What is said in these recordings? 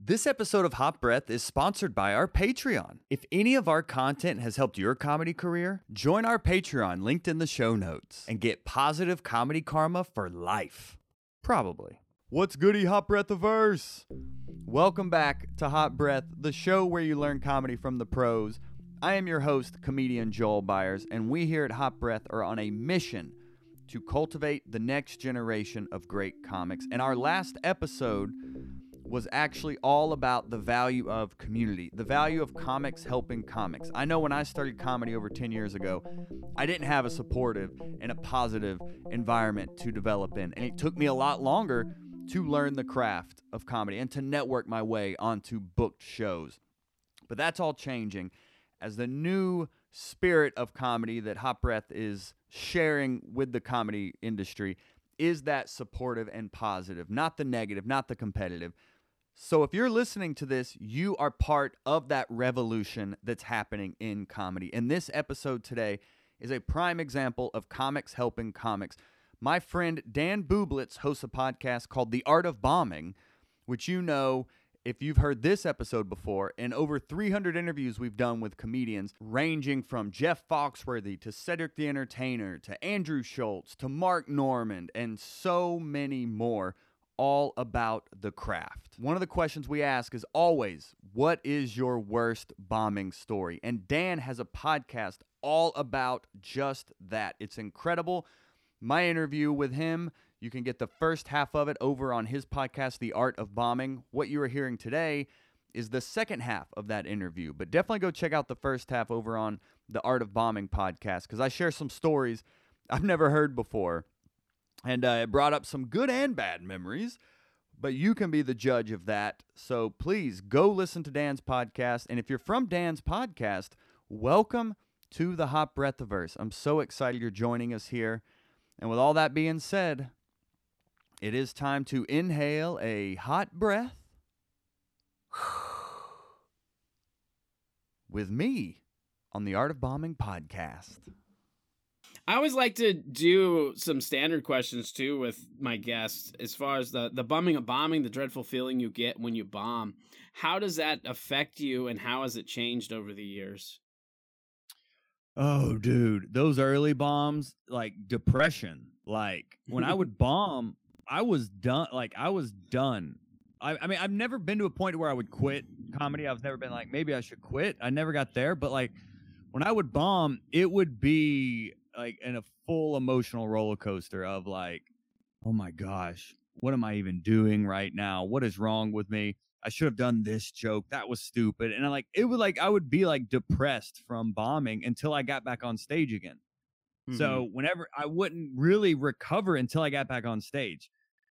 This episode of Hot Breath is sponsored by our Patreon. If any of our content has helped your comedy career, join our Patreon linked in the show notes and get positive comedy karma for life. Probably. What's goody, Hot Breathiverse? Welcome back to Hot Breath, the show where you learn comedy from the pros. I am your host, comedian Joel Byers, and we here at Hot Breath are on a mission to cultivate the next generation of great comics. And our last episode was actually all about the value of community, the value of comics helping comics. I know when I started comedy over 10 years ago, I didn't have a supportive and a positive environment to develop in. And it took me a lot longer to learn the craft of comedy and to network my way onto booked shows. But that's all changing as the new spirit of comedy that Hot Breath is sharing with the comedy industry is that supportive and positive, not the negative, not the competitive. So if you're listening to this, you are part of that revolution that's happening in comedy. And this episode today is a prime example of comics helping comics. My friend Dan Bublitz hosts a podcast called The Art of Bombing, which you know if you've heard this episode before, and over 300 interviews we've done with comedians ranging from Jeff Foxworthy to Cedric the Entertainer to Andrew Schultz to Mark Normand and so many more, all about the craft. One of the questions we ask is always, what is your worst bombing story? And Dan has a podcast all about just that. It's incredible. My interview with him, you can get the first half of it over on his podcast, The Art of Bombing. What you are hearing today is the second half of that interview, but definitely go check out the first half over on the Art of Bombing podcast because I share some stories I've never heard before. And it brought up some good and bad memories, but you can be the judge of that. So please go listen to Dan's podcast. And if you're from Dan's podcast, welcome to the Hot Breathiverse. I'm so excited you're joining us here. And with all that being said, it is time to inhale a hot breath with me on the Art of Bombing podcast. I always like to do some standard questions, too, with my guests as far as the bumming of bombing, the dreadful feeling you get when you bomb. How does that affect you, and how has it changed over the years? Oh, dude, those early bombs, like depression. Like when I would bomb, I was done. I mean, I've never been to a point where I would quit comedy. I've never been like, maybe I should quit. I never got there. But like when I would bomb, it would be like in a full emotional roller coaster of like, oh my gosh, what am I even doing right now? What is wrong with me? I should have done this joke. That was stupid. And I would be like depressed from bombing until I got back on stage again. Mm-hmm. So whenever I wouldn't really recover until I got back on stage.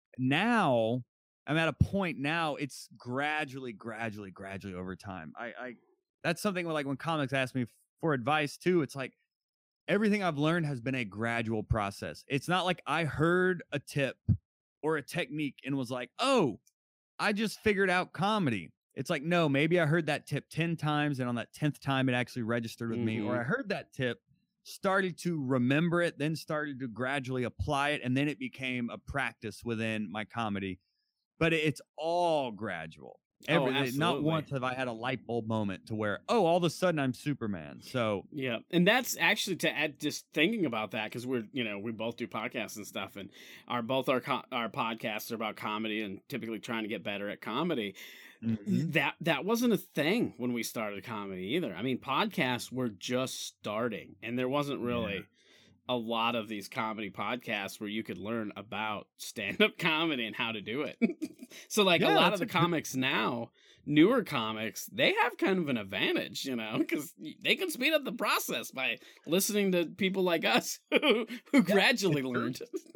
Now I'm at a point now it's gradually over time. I that's something like when comics ask me for advice too. It's like, everything I've learned has been a gradual process. It's not like I heard a tip or a technique and was like, oh, I just figured out comedy. It's like, no, maybe I heard that tip 10 times and on that 10th time it actually registered with me. Or I heard that tip, started to remember it, then started to gradually apply it, and then it became a practice within my comedy. But it's all gradual. Not once have I had a light bulb moment to where, oh, all of a sudden I'm Superman. So yeah, and that's actually to add, just thinking about that, because we both do podcasts and stuff, and our podcasts are about comedy and typically trying to get better at comedy. Mm-hmm. That wasn't a thing when we started comedy either. I mean, podcasts were just starting, and there wasn't really a lot of these comedy podcasts where you could learn about stand-up comedy and how to do it. So like a lot of the comics now, newer comics, they have kind of an advantage, because they can speed up the process by listening to people like us who gradually learned.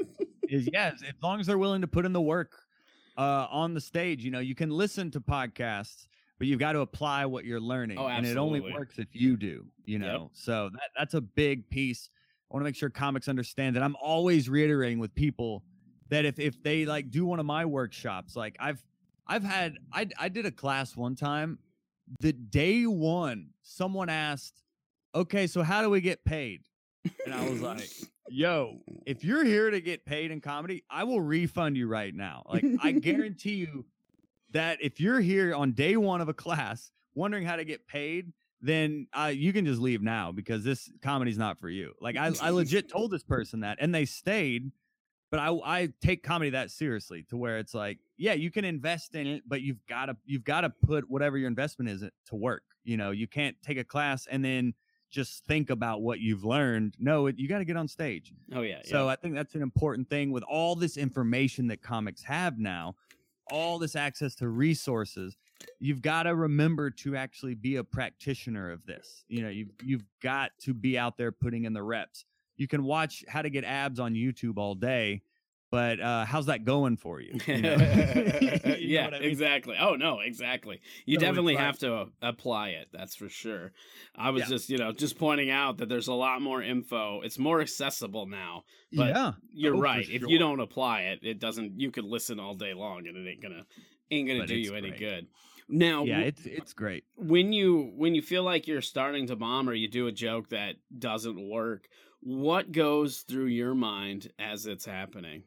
Yes, as long as they're willing to put in the work on the stage. You can listen to podcasts, but you've got to apply what you're learning. Oh, absolutely. And it only works if you do, Yep. So that's a big piece. I want to make sure comics understand that I'm always reiterating with people that if they like do one of my workshops, like I did a class one time, the day one, someone asked, okay, so how do we get paid? And I was like, yo, if you're here to get paid in comedy, I will refund you right now. Like, I guarantee you that if you're here on day one of a class wondering how to get paid, then you can just leave now, because this comedy's not for you. Like I legit told this person that, and they stayed. But I take comedy that seriously, to where it's like, yeah, you can invest in it, but you've got to put whatever your investment is to work. You know, you can't take a class and then just think about what you've learned. No, you got to get on stage. Oh yeah. So I think that's an important thing with all this information that comics have now, all this access to resources. You've got to remember to actually be a practitioner of this. You know, you've got to be out there putting in the reps. You can watch how to get abs on YouTube all day, but how's that going for you? You know? Yeah, I mean? Exactly. Oh no, exactly. You definitely have to apply it. That's for sure. I was just pointing out that there's a lot more info. It's more accessible now. But you're right. If you don't apply it, it doesn't. You could listen all day long, and it ain't gonna do you any good. Now, it's great. When you feel like you're starting to bomb, or you do a joke that doesn't work, what goes through your mind as it's happening?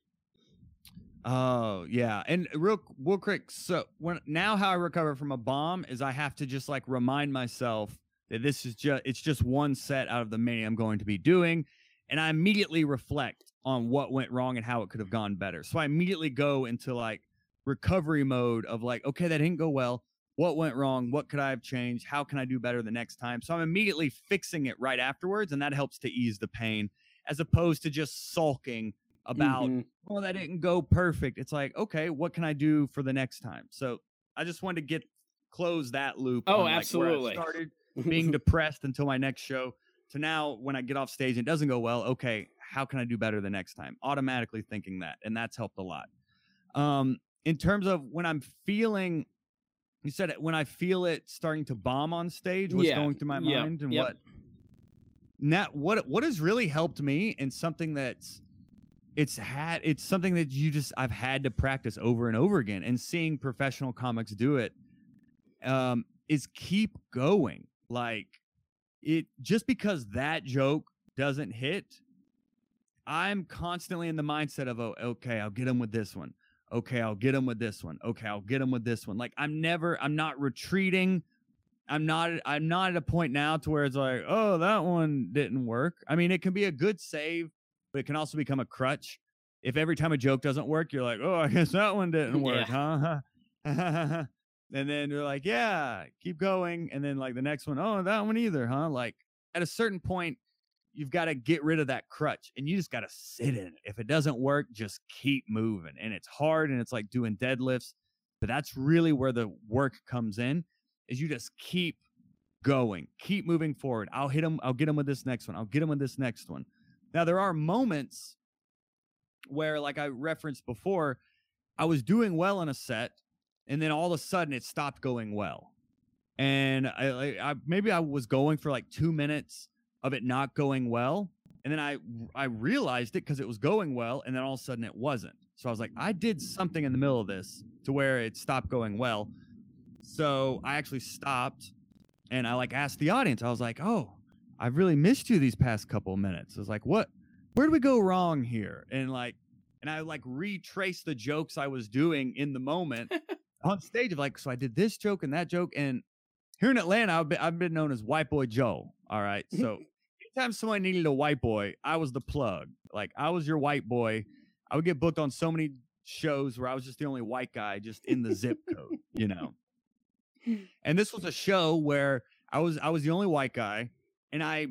Oh yeah, and real quick. So how I recover from a bomb is I have to just like remind myself that it's just one set out of the many I'm going to be doing, and I immediately reflect on what went wrong and how it could have gone better. So I immediately go into like recovery mode of like, okay, that didn't go well. What went wrong? What could I have changed? How can I do better the next time? So I'm immediately fixing it right afterwards, and that helps to ease the pain, as opposed to just sulking about, oh, that didn't go perfect. It's like, okay, what can I do for the next time? So I just wanted to close that loop. Oh, absolutely. Where I started being depressed until my next show, to now when I get off stage and it doesn't go well, okay, how can I do better the next time? Automatically thinking that, and that's helped a lot. In terms of when I'm feeling... You said it, when I feel it starting to bomb on stage, what's going through my mind, and what has really helped me, and something that's it's something that I've had to practice over and over again, and seeing professional comics do it, is keep going. Like, it just because that joke doesn't hit, I'm constantly in the mindset of, oh, okay, I'll get him with this one. Okay, I'll get him with this one. Okay, I'll get him with this one. Like, I'm not retreating. I'm not at a point now to where it's like, oh, that one didn't work. I mean, it can be a good save, but it can also become a crutch. If every time a joke doesn't work, you're like, oh, I guess that one didn't work, huh? And then you're like, yeah, keep going. And then like the next one, oh, that one either, huh? Like, at a certain point, you've got to get rid of that crutch, and you just got to sit in it. If it doesn't work, just keep moving. And it's hard, and it's like doing deadlifts, but that's really where the work comes in, is you just keep going, keep moving forward. I'll get him with this next one. I'll get him with this next one. Now, there are moments where, like I referenced before, I was doing well in a set, and then all of a sudden it stopped going well. And I maybe I was going for like 2 minutes of it not going well, and then I realized it because it was going well, and then all of a sudden it wasn't. So I was like, I did something in the middle of this to where it stopped going well. So I actually stopped, and I like asked the audience. I was like, oh, I've really missed you these past couple of minutes. I was like, where did we go wrong here? And I like retraced the jokes I was doing in the moment on stage, of like, so I did this joke and that joke. And here in Atlanta, I've been known as White Boy Joe. All right, so anytime someone needed a white boy, I was the plug. Like, I was your white boy. I would get booked on so many shows where I was just the only white guy just in the zip code, you know. And this was a show where I was the only white guy, and I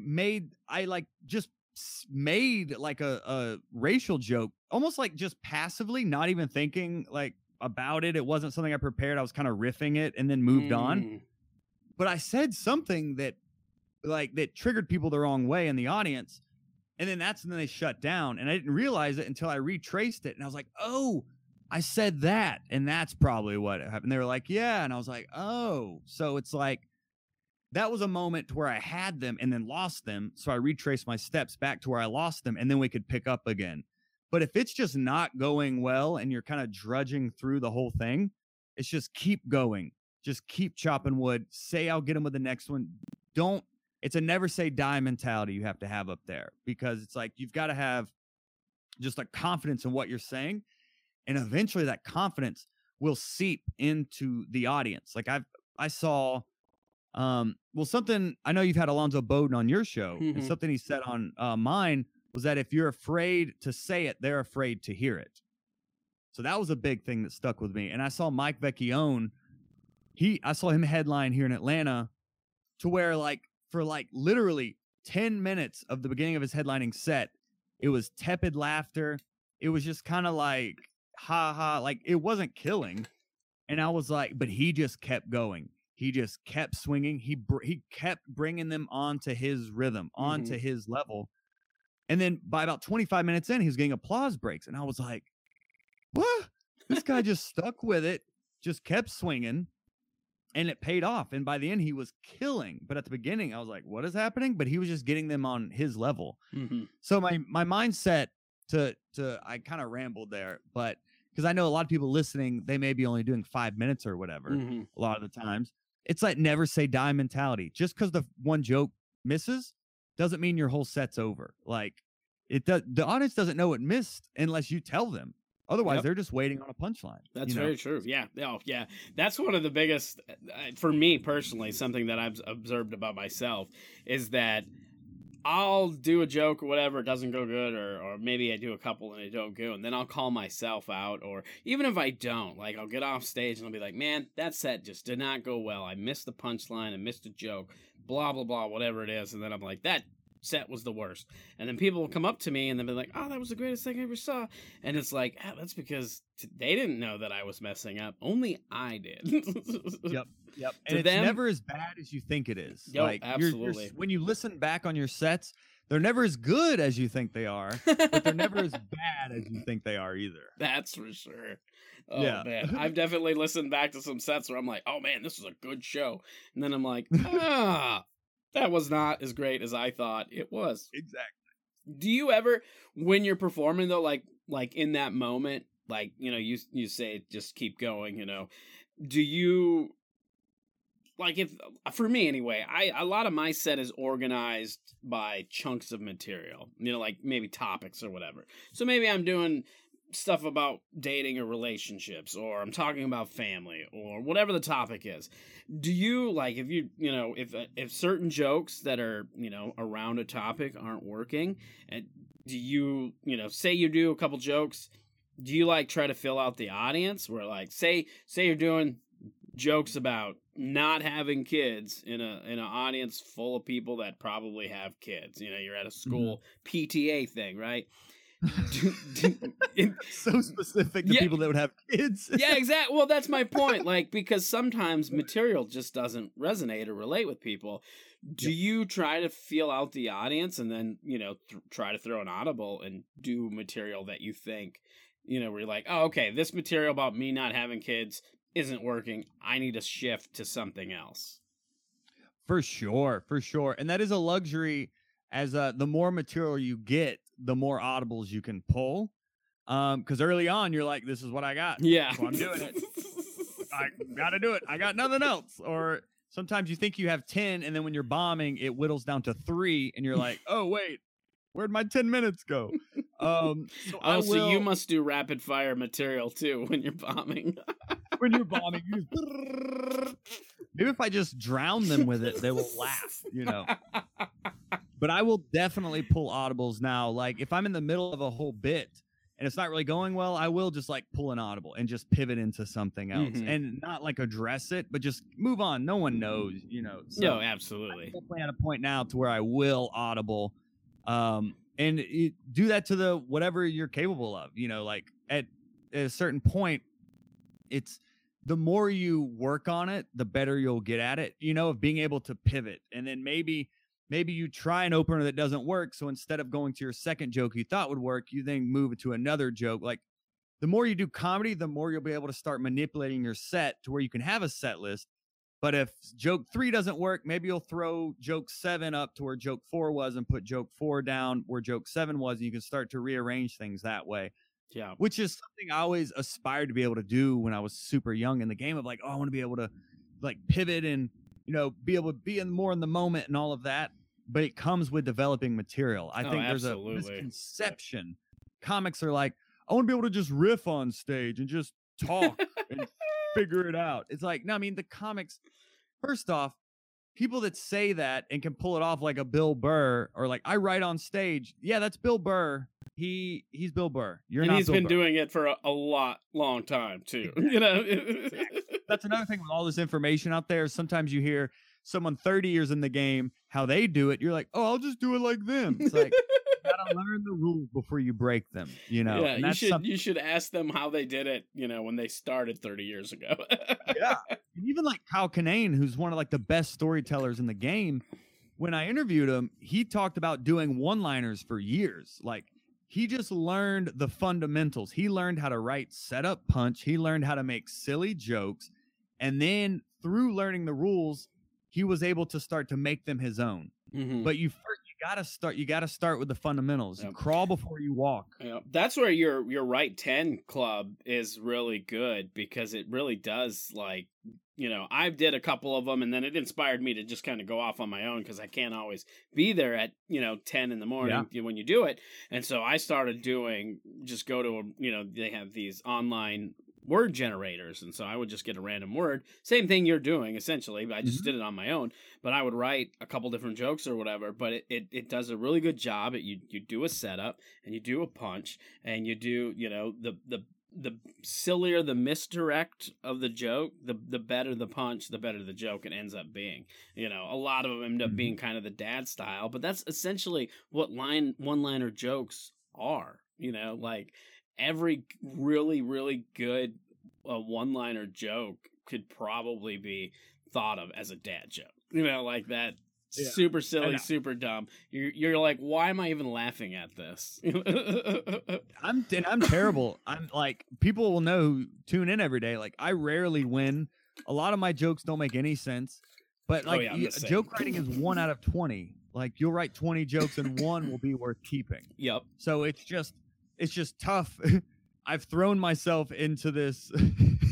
just made like a racial joke, almost like just passively, not even thinking like about it. It wasn't something I prepared. I was kind of riffing it and then moved on. But I said something that triggered people the wrong way in the audience. And then that's when they shut down. And I didn't realize it until I retraced it. And I was like, oh, I said that. And that's probably what happened. They were like, yeah. And I was like, oh. So it's like, that was a moment where I had them and then lost them. So I retraced my steps back to where I lost them, and then we could pick up again. But if it's just not going well and you're kind of drudging through the whole thing, it's just keep going. Just keep chopping wood. Say, I'll get them with the next one. It's a never say die mentality you have to have up there, because it's like, you've got to have just a confidence in what you're saying. And eventually that confidence will seep into the audience. Like I saw something, I know you've had Alonzo Bowden on your show, and something he said on mine was that if you're afraid to say it, they're afraid to hear it. So that was a big thing that stuck with me. And I saw Mike Vecchione, I saw him headline here in Atlanta, to where for literally 10 minutes of the beginning of his headlining set, it was tepid laughter. It was just kind of like, ha ha, like it wasn't killing. And I was like, but he just kept going. He just kept swinging. He kept bringing them onto his rhythm, onto his level. And then by about 25 minutes in, he was getting applause breaks. And I was like, what? This guy just stuck with it, just kept swinging, and it paid off. And by the end, he was killing. But at the beginning, I was like, what is happening? But he was just getting them on his level. So my mindset I kind of rambled there, but because I know a lot of people listening, they may be only doing 5 minutes or whatever. A lot of the times, it's like never say die mentality. Just because the one joke misses doesn't mean your whole set's over. Like the audience doesn't know it missed unless you tell them. Otherwise, they're just waiting on a punchline. That's very true. Yeah. Oh, yeah. That's one of the biggest, for me personally, something that I've observed about myself is that I'll do a joke or whatever, it doesn't go good, or maybe I do a couple and it don't go, and then I'll call myself out, or even if I don't, like I'll get off stage and I'll be like, man, that set just did not go well. I missed the punchline, I missed a joke, blah, blah, blah, whatever it is, and then I'm like, that set was the worst. And then people will come up to me and they'll be like, oh, that was the greatest thing I ever saw. And it's like, that's because they didn't know that I was messing up. Only I did. Yep. And it's never as bad as you think it is. Yep, like, absolutely. When you listen back on your sets, they're never as good as you think they are, but they're never as bad as you think they are either. That's for sure. Oh, yeah. Man. I've definitely listened back to some sets where I'm like, oh, man, this was a good show. And then I'm like, that was not as great as I thought it was. Exactly. Do you ever, when you're performing though, like in that moment, like, you say, just keep going, do you, like, if, for me anyway, a lot of my set is organized by chunks of material, like maybe topics or whatever. So maybe I'm doing stuff about dating or relationships, or I'm talking about family, or whatever the topic is. Do you, like, if you, if certain jokes that are, around a topic aren't working, and do you, say you do a couple jokes, do you, like, try to fill out the audience, where, like, say you're doing jokes about not having kids in an audience full of people that probably have kids, you're at a school PTA thing, right? So specific to people that would have kids. Yeah, exactly. Well, that's my point. Like, because sometimes material just doesn't resonate or relate with people. Do you try to feel out the audience and then, try to throw an audible and do material that you think, where you're like, oh, okay, this material about me not having kids isn't working. I need to shift to something else. For sure. And that is a luxury, as the more material you get, the more audibles you can pull. Because early on, you're like, this is what I got. Yeah. So I'm doing it. I got to do it. I got nothing else. Or sometimes you think you have 10, and then when you're bombing, it whittles down to 3, and you're like, oh, wait, where'd my 10 minutes go? So you must do rapid fire material, too, when you're bombing. When you're bombing, maybe if I just drown them with it, they will laugh, But I will definitely pull audibles now. Like, if I'm in the middle of a whole bit and it's not really going well, I will just, like, pull an audible and just pivot into something else. And not, like, address it, but just move on. No one knows, So no, absolutely. I'm definitely at a point now to where I will audible. And do that to the whatever you're capable of. Like, at a certain point, it's the more you work on it, the better you'll get at it, of being able to pivot. And then maybe you try an opener that doesn't work. So instead of going to your second joke you thought would work, you then move it to another joke. Like, the more you do comedy, the more you'll be able to start manipulating your set to where you can have a set list. But if joke 3 doesn't work, maybe you'll throw joke 7 up to where joke 4 was and put joke 4 down where joke 7 was. And you can start to rearrange things that way. Yeah. Which is something I always aspired to be able to do when I was super young in the game, of like, oh, I want to be able to, like, pivot and, be able to be more in the moment and all of that. But it comes with developing material. I think there's a misconception. Comics are like, I want to be able to just riff on stage and just talk and figure it out. It's like, no, I mean, the comics, first off, people that say that and can pull it off like a Bill Burr, or like, I write on stage. Yeah, that's Bill Burr. He's Bill Burr. You're not. He's Bill been Burr. doing it for a long time too. You know, that's another thing with all this information out there. Sometimes you hear someone 30 years in the game how they do it. You're like, oh, I'll just do it like them. It's like, you gotta learn the rules before you break them. You know, yeah, and that's you should ask them how they did it. You know, when they started 30 years ago. Yeah, and even like Kyle Kinane, who's one of like the best storytellers in the game. When I interviewed him, he talked about doing one-liners for years. Like, he just learned the fundamentals. He learned how to write setup punch. He learned how to make silly jokes. And then through learning the rules, he was able to start to make them his own. Mm-hmm. But you gotta start with the fundamentals. Yep. Crawl before you walk. Yep. That's where your Write 10 club is really good, because it really does, like, you know, I did a couple of them, and then it inspired me to just kind of go off on my own, because I can't always be there at, 10 in the morning when you do it. And so I started doing, just go to, they have these online word generators, and so I would just get a random word. Same thing you're doing, essentially, but I just did it on my own. But I would write a couple different jokes or whatever, but it does a really good job. You do a setup, and you do a punch, and you do, the sillier the misdirect of the joke, the better the punch, the better the joke it ends up being. A lot of them end up being kind of the dad style, but that's essentially what one-liner jokes are. Like, every really, really good one-liner joke could probably be thought of as a dad joke. Like that. Yeah. Super silly, super dumb. You're like, why am I even laughing at this? I'm terrible. I'm like, people will know who tune in every day. Like, I rarely win. A lot of my jokes don't make any sense. But like, joke writing is 1 out of 20. Like, you'll write 20 jokes and one will be worth keeping. Yep. So it's just tough. I've thrown myself into this. I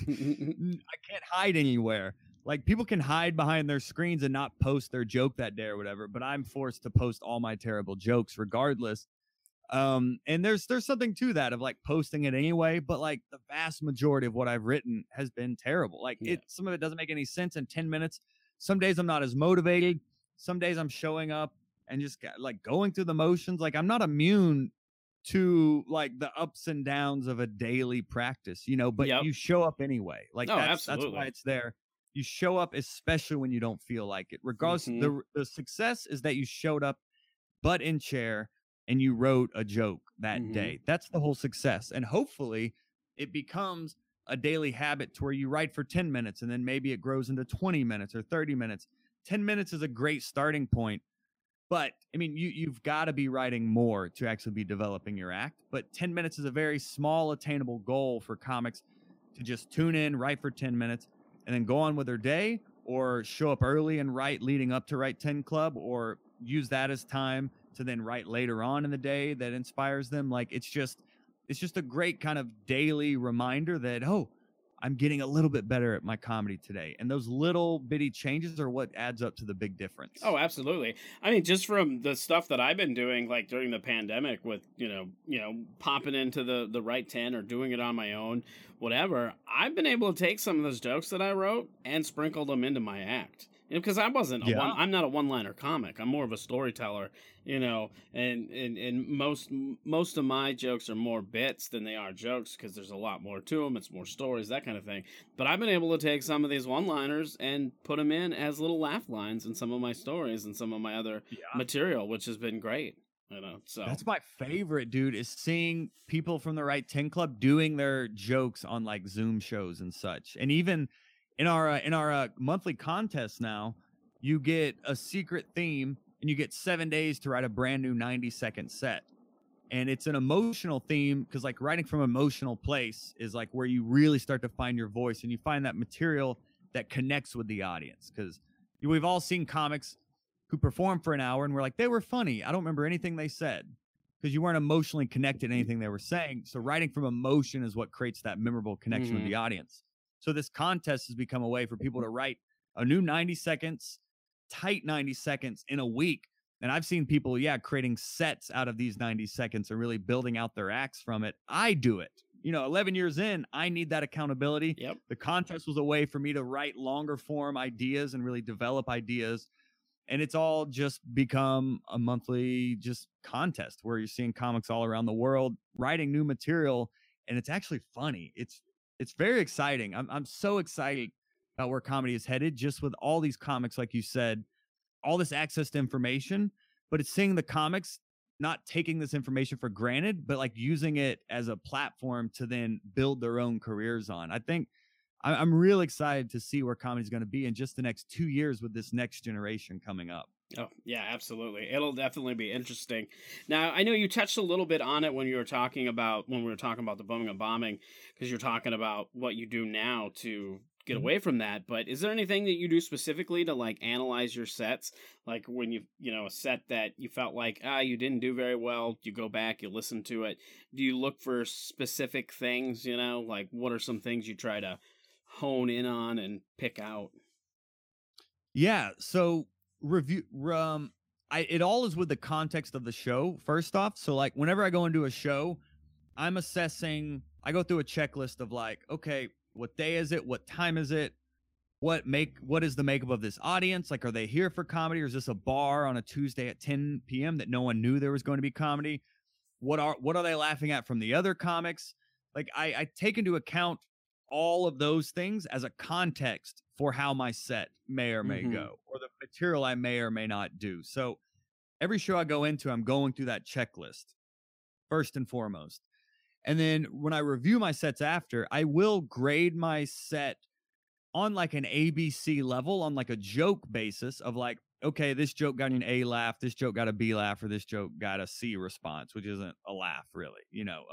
can't hide anywhere. Like, people can hide behind their screens and not post their joke that day or whatever, but I'm forced to post all my terrible jokes regardless. And there's something to that of like posting it anyway, but like the vast majority of what I've written has been terrible. Like, some of it doesn't make any sense in 10 minutes. Some days I'm not as motivated. Some days I'm showing up and just like going through the motions. Like, I'm not immune to like the ups and downs of a daily practice, but you show up anyway. Like, that's why it's there. You show up, especially when you don't feel like it. Regardless, the success is that you showed up butt in chair and you wrote a joke that day. That's the whole success. And hopefully it becomes a daily habit to where you write for 10 minutes and then maybe it grows into 20 minutes or 30 minutes. 10 minutes is a great starting point. But, I mean, you've got to be writing more to actually be developing your act. But 10 minutes is a very small, attainable goal for comics to just tune in, write for 10 minutes, and then go on with their day, or show up early and write leading up to Write 10 Club, or use that as time to then write later on in the day that inspires them. Like, it's just a great kind of daily reminder that, oh, I'm getting a little bit better at my comedy today. And those little bitty changes are what adds up to the big difference. Oh, absolutely. I mean, just from the stuff that I've been doing, like during the pandemic with, popping into the Write 10 or doing it on my own, whatever, I've been able to take some of those jokes that I wrote and sprinkle them into my act. Because I wasn't I'm not a one-liner comic. I'm more of a storyteller, and most of my jokes are more bits than they are jokes, because there's a lot more to them. It's more stories, that kind of thing. But I've been able to take some of these one-liners and put them in as little laugh lines in some of my stories and some of my other material, which has been great. So that's my favorite, dude, is seeing people from the Write 10 Club doing their jokes on like Zoom shows and such. And even in our monthly contest now, you get a secret theme and you get 7 days to write a brand new 90-second set. And it's an emotional theme, because like writing from an emotional place is like where you really start to find your voice, and you find that material that connects with the audience. Because we've all seen comics who perform for an hour and we're like, they were funny, I don't remember anything they said, because you weren't emotionally connected to anything they were saying. So writing from emotion is what creates that memorable connection with the audience. So this contest has become a way for people to write a new 90 seconds, tight 90 seconds in a week. And I've seen people, creating sets out of these 90 seconds and really building out their acts from it. I do it. 11 years in, I need that accountability. Yep. The contest was a way for me to write longer form ideas and really develop ideas. And it's all just become a monthly just contest where you're seeing comics all around the world writing new material. And it's actually funny. It's very exciting. I'm so excited about where comedy is headed, just with all these comics, like you said, all this access to information, but it's seeing the comics not taking this information for granted, but like using it as a platform to then build their own careers on. I think I'm real excited to see where comedy is going to be in just the next 2 years with this next generation coming up. Oh, yeah, absolutely. It'll definitely be interesting. Now, I know you touched a little bit on it when we were talking about the Birmingham bombing, because you're talking about what you do now to get away from that. But is there anything that you do specifically to like analyze your sets? Like when a set that you felt like, you didn't do very well, you go back, you listen to it. Do you look for specific things, like what are some things you try to hone in on and pick out? Yeah. So it all is with the context of the show first off. So like whenever I go into a show, I go through a checklist of like, okay, what day is it? What time is it? What is the makeup of this audience? Like, are they here for comedy, or is this a bar on a Tuesday at 10 p.m. that no one knew there was going to be comedy? What are they laughing at from the other comics? Like I take into account all of those things as a context for how my set may or may go, or the material I may or may not do. So every show I go into, I'm going through that checklist first and foremost. And then when I review my sets after, I will grade my set on like an ABC level, on like a joke basis of like, okay, this joke got an A laugh, this joke got a B laugh, or this joke got a C response, which isn't a laugh really,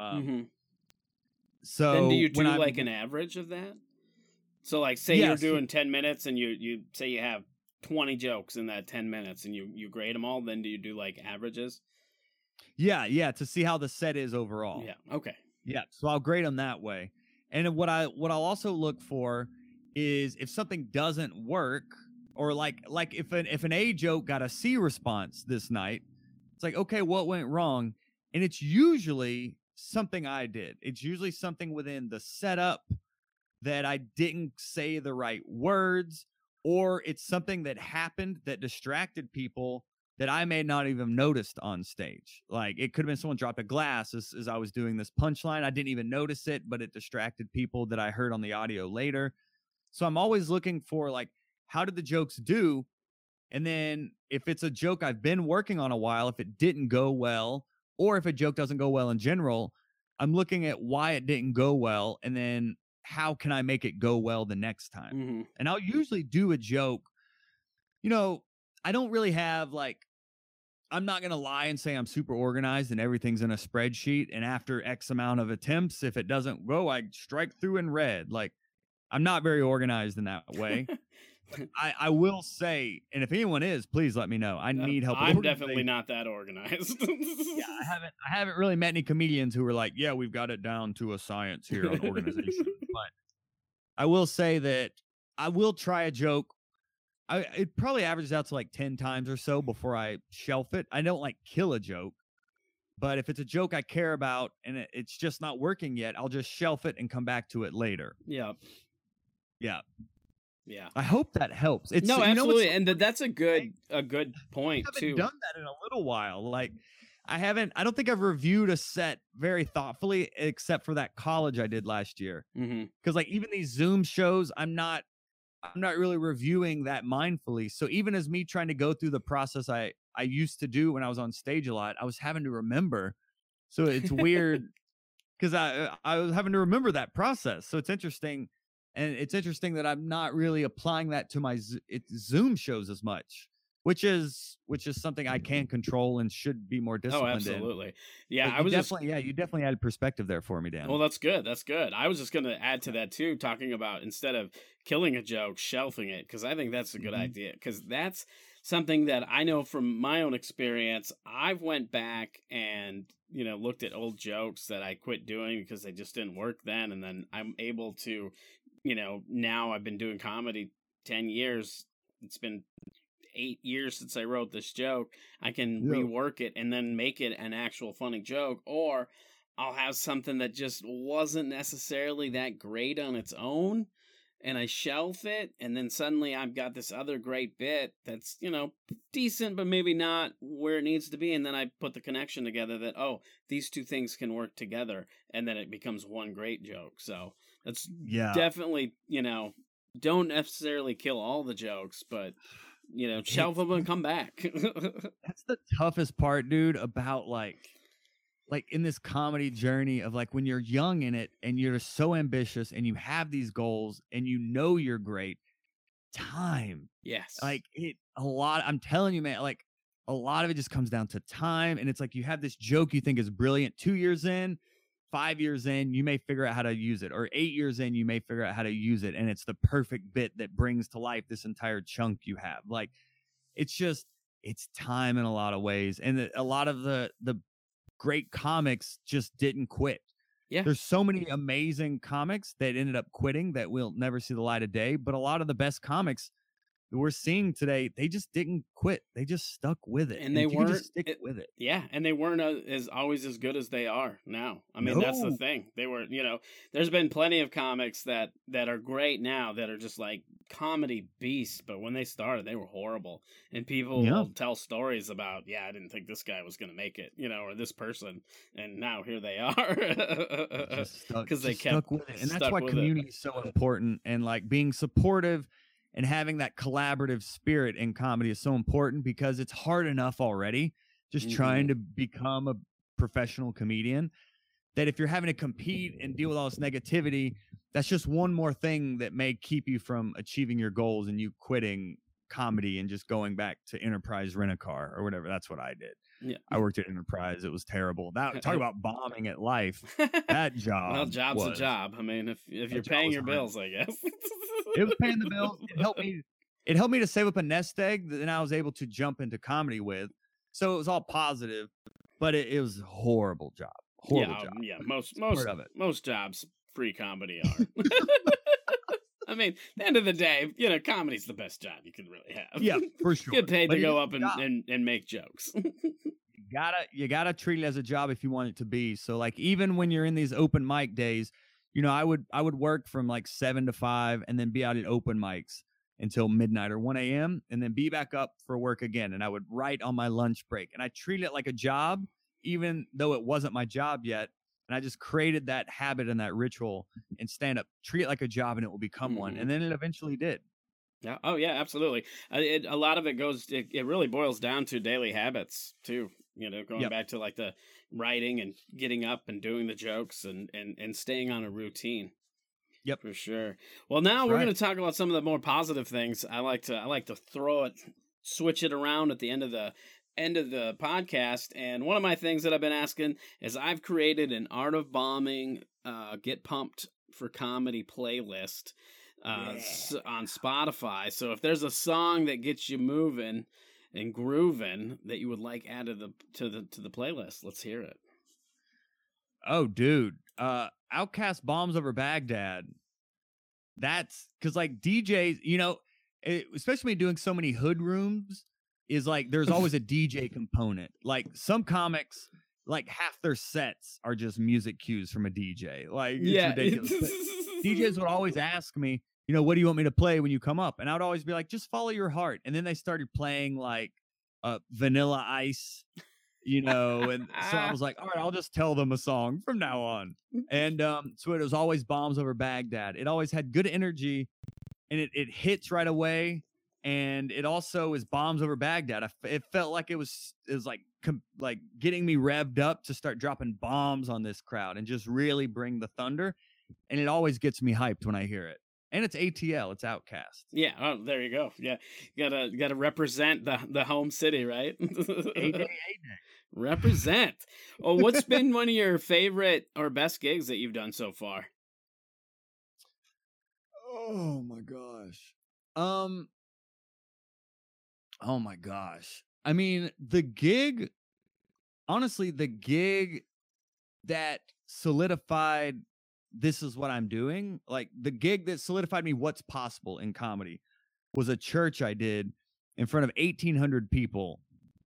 So then do you do like an average of that? So like say you're doing 10 minutes and you say you have 20 jokes in that 10 minutes and you grade them all, then do you do like averages? Yeah, to see how the set is overall. Yeah, okay. Yeah, so I'll grade them that way. And what I'll also look for is if something doesn't work, or like if an A joke got a C response this night, it's like, okay, what went wrong? And it's usually something I did. It's usually something within the setup that I didn't say the right words, or it's something that happened that distracted people that I may not even noticed on stage. Like it could have been someone dropped a glass as I was doing this punchline. I didn't even notice it, but it distracted people that I heard on the audio later. So I'm always looking for like, how did the jokes do? And then if it's a joke I've been working on a while, if it didn't go well, or if a joke doesn't go well in general, I'm looking at why it didn't go well, and then how can I make it go well the next time? And I'll usually do a joke. I don't really have like, I'm not going to lie and say I'm super organized and everything's in a spreadsheet. And after X amount of attempts, if it doesn't go, I strike through in red. Like I'm not very organized in that way. I will say, and if anyone is, please let me know. I need help. I'm definitely not that organized. Yeah, I haven't really met any comedians who are like, yeah, we've got it down to a science here on organization. But I will say that I will try a joke. It probably averages out to like 10 times or so before I shelf it. I don't like kill a joke, but if it's a joke I care about and it's just not working yet, I'll just shelf it and come back to it later. Yeah. I hope that helps. No, absolutely, and that's a good point I haven't too. Done that in a little while. Like I don't think I've reviewed a set very thoughtfully, except for that college I did last year. Because like even these Zoom shows, I'm not really reviewing that mindfully. So even as me trying to go through the process I used to do when I was on stage a lot, I was having to remember. So it's weird because I was having to remember that process. So it's interesting. And it's interesting that I'm not really applying that to my Zoom shows as much, which is something I can control and should be more disciplined. Oh, absolutely. In. Yeah, you definitely added perspective there for me, Dan. Well, that's good. That's good. I was just going to add to that too, talking about instead of killing a joke, shelving it, because I think that's a good idea. Because that's something that I know from my own experience. I've went back and looked at old jokes that I quit doing because they just didn't work then, and then I'm able to. Now I've been doing comedy 10 years. It's been 8 years since I wrote this joke. I can rework it and then make it an actual funny joke. Or I'll have something that just wasn't necessarily that great on its own, and I shelf it, and then suddenly I've got this other great bit that's, decent, but maybe not where it needs to be, and then I put the connection together that, oh, these two things can work together, and then it becomes one great joke. So that's definitely, don't necessarily kill all the jokes, but, shelf them and come back. That's the toughest part, dude, about like in this comedy journey of like when you're young in it and you're so ambitious and you have these goals and you're great. Time. Yes. Like I'm telling you, man, like a lot of it just comes down to time. And it's like you have this joke you think is brilliant 2 years in, 5 years in, you may figure out how to use it, or 8 years in, you may figure out how to use it. And it's the perfect bit that brings to life this entire chunk you have. Like it's time in a lot of ways. And a lot of the great comics just didn't quit. Yeah. There's so many amazing comics that ended up quitting that will never see the light of day. But a lot of the best comics that we're seeing today, they just didn't quit. They just stuck with it. And they weren't just stick with it. Yeah. And they weren't always as good as they are now. I mean, that's the thing. They were, there's been plenty of comics that are great now that are just like comedy beasts. But when they started, they were horrible. And people will tell stories about, I didn't think this guy was going to make it, or this person. And now here they are. Because they kept stuck with it. And that's why community is so important. And like being supportive and having that collaborative spirit in comedy is so important, because it's hard enough already just trying to become a professional comedian, that if you're having to compete and deal with all this negativity, that's just one more thing that may keep you from achieving your goals and you quitting comedy and just going back to Enterprise Rent-A-Car or whatever. That's what I did. Yeah. I worked at Enterprise. It was terrible. Talk about bombing at life. That job. Well, job's a job. I mean, if you're paying your bills, I guess. It was paying the bills. It helped me to save up a nest egg that then I was able to jump into comedy with. So it was all positive, but it was a horrible job. Horrible job. Yeah, most jobs free comedy are. I mean, at the end of the day, comedy's the best job you can really have. Yeah, for sure. Get paid to go up and make jokes. You gotta treat it as a job if you want it to be. So like even when you're in these open mic days, I would work from like 7 to 5 and then be out at open mics until midnight or 1 a.m. and then be back up for work again. And I would write on my lunch break. And I treated it like a job, even though it wasn't my job yet. And I just created that habit and that ritual and stand up, treat it like a job, and it will become one. And then it eventually did. Yeah. Oh, yeah, absolutely. A lot of it it really boils down to daily habits, too. Going back to like the writing and getting up and doing the jokes and staying on a routine. Yep. For sure. Well, now we're going to talk about some of the more positive things. I like to switch it around at the end of the podcast. And one of my things that I've been asking is I've created an Art of Bombing Get Pumped for Comedy playlist on Spotify. So if there's a song that gets you moving and grooving that you would like added to the playlist, let's hear it. Oh, dude. Outkast Bombs Over Baghdad. That's because like DJs, especially doing so many hood rooms, is like there's always a DJ component. Like some comics, like half their sets are just music cues from a DJ. Like it's ridiculous. DJs would always ask me, what do you want me to play when you come up? And I would always be like, just follow your heart. And then they started playing like Vanilla Ice, and so I was like, all right, I'll just tell them a song from now on. And so it was always Bombs Over Baghdad. It always had good energy, and it hits right away. And it also is Bombs Over Baghdad. It felt like it was like getting me revved up to start dropping bombs on this crowd and just really bring the thunder. And it always gets me hyped when I hear it. And it's ATL, it's Outkast. Yeah, oh, there you go. Yeah, gotta represent the home city, right? A-Day. Represent. Oh, what's been one of your favorite or best gigs that you've done so far? Oh my gosh. Oh my gosh. I mean, the gig that solidified this is what I'm doing, like the gig that solidified me what's possible in comedy was a church I did in front of 1,800 people.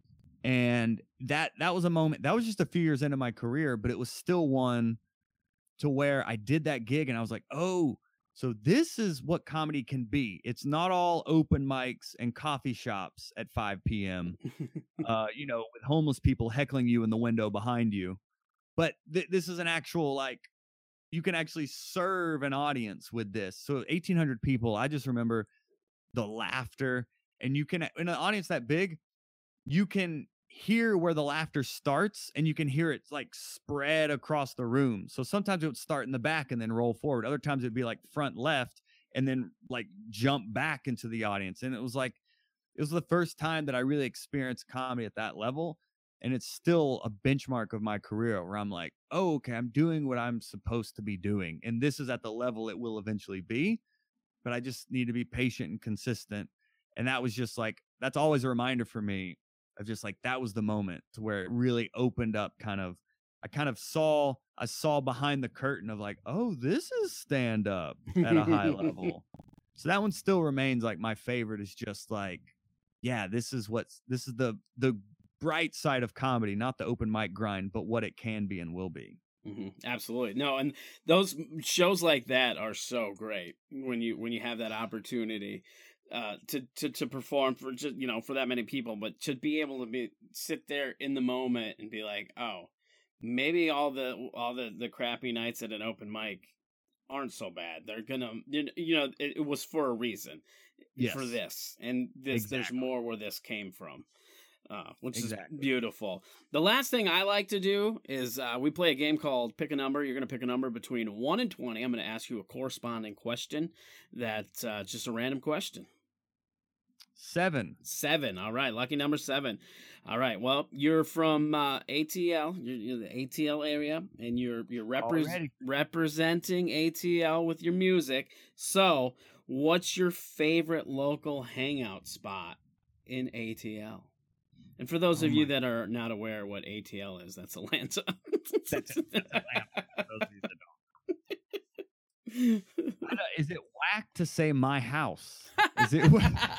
And that was a moment, that was just a few years into my career, but it was still one to where I did that gig and I was like, oh, so this is what comedy can be. It's not all open mics and coffee shops at 5 p.m., with homeless people heckling you in the window behind you. But this is an actual, like, you can actually serve an audience with this. So 1,800 people, I just remember the laughter. And you can, in an audience that big, you can hear where the laughter starts and you can hear it like spread across the room. So sometimes it would start in the back and then roll forward. Other times it'd be like front left and then like jump back into the audience. And it was the first time that I really experienced comedy at that level. And it's still a benchmark of my career where I'm like, oh, okay, I'm doing what I'm supposed to be doing. And this is at the level it will eventually be, but I just need to be patient and consistent. And that was just like, that's always a reminder for me of just like, that was the moment to where it really opened up I saw behind the curtain of like, oh, this is stand up at a high level. So that one still remains like my favorite, is just like, yeah, this is the bright side of comedy, not the open mic grind, but what it can be and will be. Mm-hmm. Absolutely. No, and those shows like that are so great when you have that opportunity to perform for just, for that many people, but to be able to sit there in the moment and be like, oh, maybe all the crappy nights at an open mic aren't so bad. They're gonna, it was for a reason. Yes. For this and this. Exactly. There's more where this came from. Which exactly. Is beautiful. The last thing I like to do is we play a game called Pick a Number. You're going to pick a number between 1 and 20. I'm going to ask you a corresponding question that's just a random question. 7. 7. All right. Lucky number 7. All right. Well, you're from ATL. You're the ATL area, and you're representing ATL with your music. So what's your favorite local hangout spot in ATL? And for those of you that are not aware what ATL is, that's Atlanta. That's Atlanta. Is it whack to say my house? Is it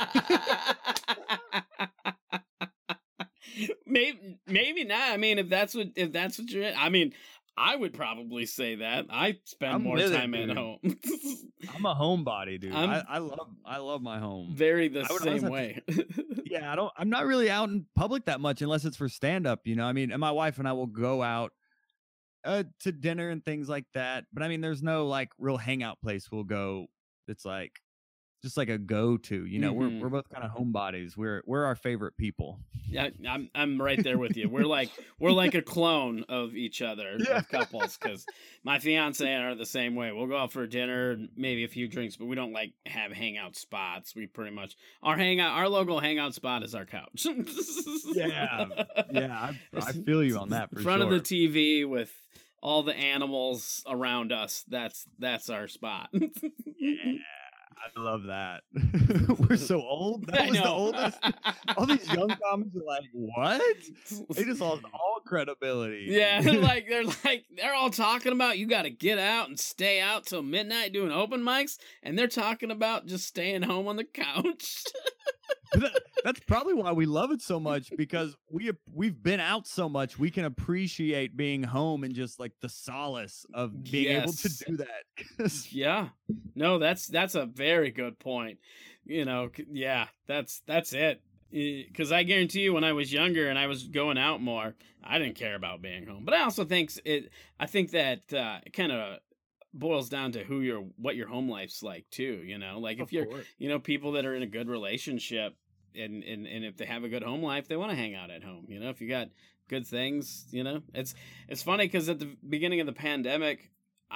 maybe not. I mean, if that's what you're in, I mean, I would probably say that. I spend more time at home. I'm a homebody, dude. I love my home. Very the same way. Yeah, I'm not really out in public that much unless it's for stand up, I mean, and my wife and I will go out to dinner and things like that. But I mean, there's no like real hangout place we'll go. It's like just like a go-to, mm-hmm. We're both kind of homebodies. We're our favorite people. Yeah, I'm right there with you. We're like a clone of each other, of couples, because my fiance and I are the same way. We'll go out for dinner, maybe a few drinks, but we don't like have hangout spots. We pretty much our local hangout spot is our couch. Yeah, I feel you on that. For front sure. of the TV with all the animals around us. That's our spot. Yeah. I love that. We're so old. That was the oldest. All these young comics are like, what? They just lost all credibility. Yeah, they're all talking about you got to get out and stay out till midnight doing open mics, and they're talking about just staying home on the couch. That's probably why we love it so much, because we've been out so much. We can appreciate being home and just like the solace of being able to do that. Yeah, no, that's a very good point. Yeah, that's it. Because I guarantee you, when I was younger and I was going out more, I didn't care about being home. But I also think I think that it kind of boils down to what your home life's like too. Like if you're, people that are in a good relationship. And if they have a good home life, they want to hang out at home. If you got good things, it's funny because at the beginning of the pandemic,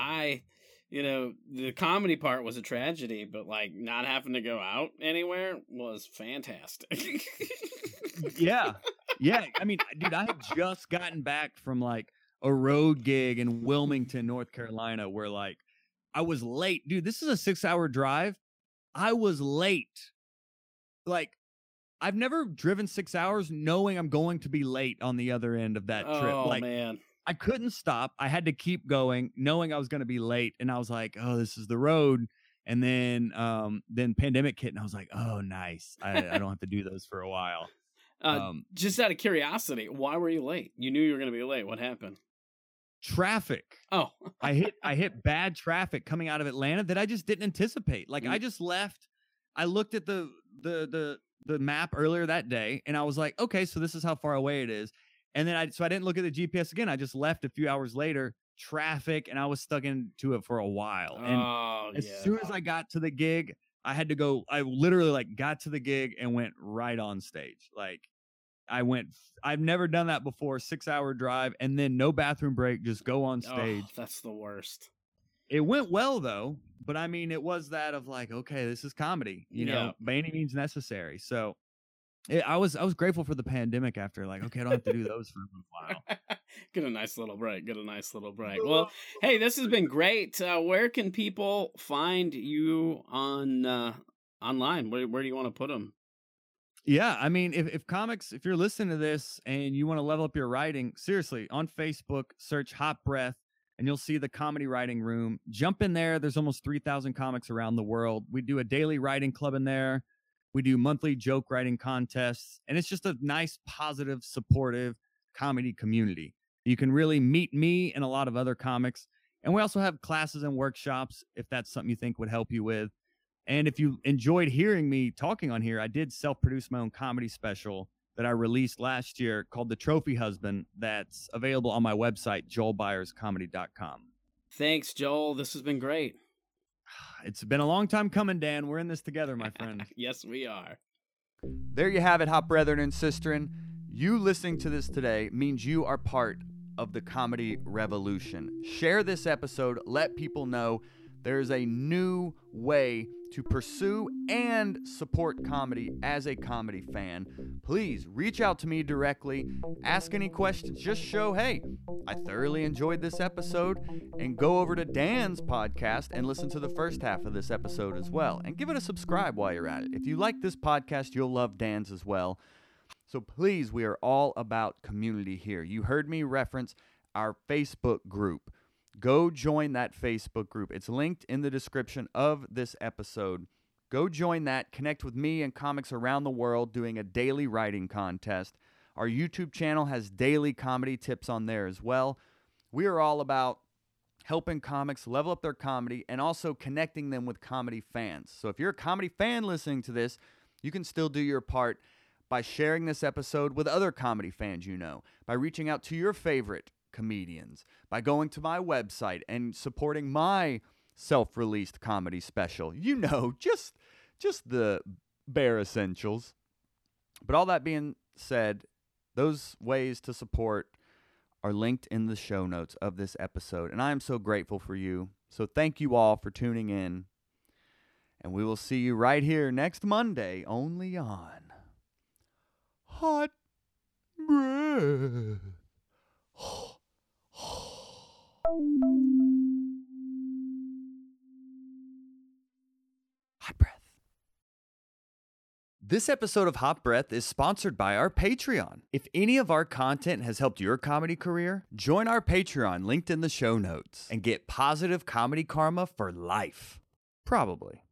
the comedy part was a tragedy, but like not having to go out anywhere was fantastic. Yeah. I mean, dude, I had just gotten back from like a road gig in Wilmington, North Carolina, where like I was late. Dude, this is a 6-hour drive. I was late. Like, I've never driven 6 hours knowing I'm going to be late on the other end of that trip. Oh, man. I couldn't stop. I had to keep going knowing I was going to be late. And I was like, oh, this is the road. And then pandemic hit and I was like, oh, nice. I don't have to do those for a while. Just out of curiosity, why were you late? You knew you were going to be late. What happened? Traffic. Oh, I hit bad traffic coming out of Atlanta that I just didn't anticipate. Like I just left. I looked at the map earlier that day, and I was like, okay, so this is how far away it is. And then I didn't look at the GPS again. I just left a few hours later. Traffic, and I was stuck into it for a while. And as soon as I got to the gig, I had to go. I literally got to the gig and went right on stage. I've never done that before. 6-hour drive and then no bathroom break. Just go on stage. Oh, that's the worst. It went well though, but I mean, it was that of okay, this is comedy, you know, by any means necessary. So I was grateful for the pandemic after okay, I don't have to do those for a while. Get a nice little break. Well, hey, this has been great. Where can people find you on online? Where do you want to put them? Yeah, I mean, if you're listening to this and you want to level up your writing, seriously, on Facebook, search Hot Breath, and you'll see the Comedy Writing Room. Jump in there. There's almost 3,000 comics around the world. We do a daily writing club in there. We do monthly joke writing contests, and it's just a nice, positive, supportive comedy community. You can really meet me and a lot of other comics. And we also have classes and workshops if that's something you think would help you with. And if you enjoyed hearing me talking on here, I did self-produce my own comedy special that I released last year called The Trophy Husband that's available on my website, joelbyerscomedy.com. Thanks, Joel. This has been great. It's been a long time coming, Dan. We're in this together, my friend. Yes, we are. There you have it, hot brethren and sisterin. You listening to this today means you are part of the comedy revolution. Share this episode. Let people know there's a new way to pursue and support comedy as a comedy fan. Please reach out to me directly. Ask any questions. Just show, hey, I thoroughly enjoyed this episode. And go over to Dan's podcast and listen to the first half of this episode as well. And give it a subscribe while you're at it. If you like this podcast, you'll love Dan's as well. So please, we are all about community here. You heard me reference our Facebook group. Go join that Facebook group. It's linked in the description of this episode. Go join that. Connect with me and comics around the world doing a daily writing contest. Our YouTube channel has daily comedy tips on there as well. We are all about helping comics level up their comedy and also connecting them with comedy fans. So if you're a comedy fan listening to this, you can still do your part by sharing this episode with other comedy fans you know, by reaching out to your favorite comedians, by going to my website and supporting my self-released comedy special. You know, just the bare essentials. But all that being said, those ways to support are linked in the show notes of this episode, and I am so grateful for you. So thank you all for tuning in, and we will see you right here next Monday, only on Hot Breath. Hot Breath. This episode of Hot Breath is sponsored by our Patreon. If any of our content has helped your comedy career, join our Patreon linked in the show notes and get positive comedy karma for life. Probably.